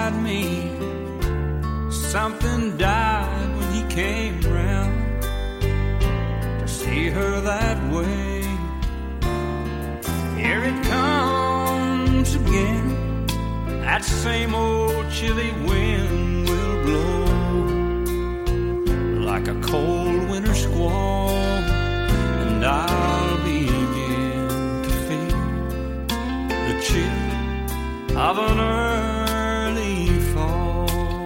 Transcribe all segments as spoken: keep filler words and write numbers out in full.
inside me. Something died when he came round. To see her that way, here it comes again. That same old chilly wind will blow like a cold winter squall, and I'll begin to feel the chill of an early fall.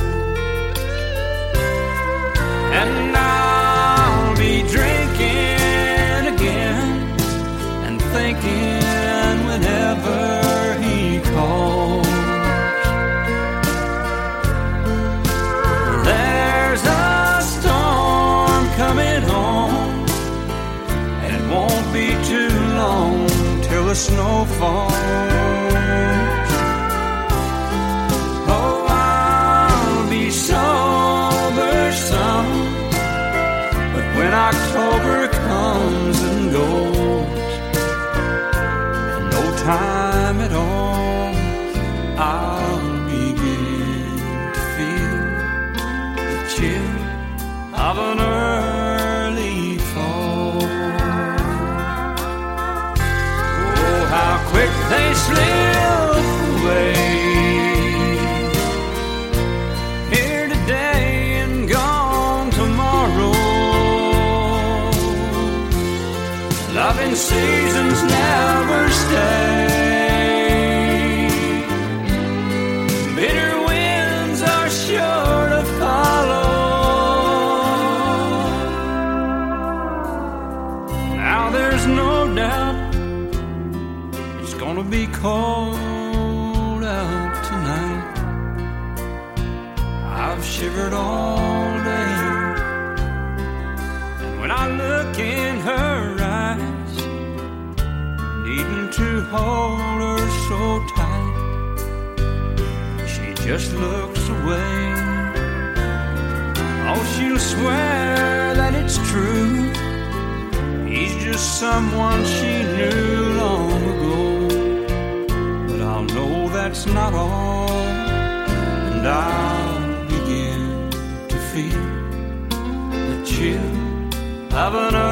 And I'll be drinking again and thinking whenever he calls, there's a storm coming on, and it won't be too long till the snow falls. Oh, I'll be sober some, but when October comes and goes, in no time at all, I'll begin to feel the chill of an early fall. Oh, how quick they slip away, here today and gone tomorrow. Loving seasons never stay, bitter winds are sure to follow. Now there's no doubt it's gonna be cold out tonight. I've shivered all day, and when I look in her eyes, needing to hold her so tight, she just looks away. Oh, she'll swear that it's true, he's just someone she knew long ago. But I'll know that's not all, and I'll begin to feel the chill of an